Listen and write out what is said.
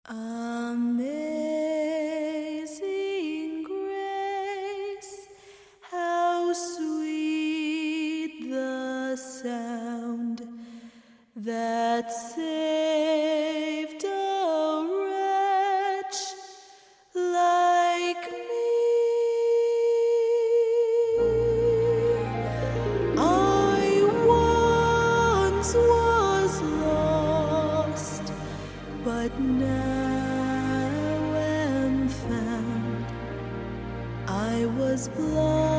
Amazing grace, how sweet the sound that saved a wretch like me. I once was lost, but now am found. I was blind,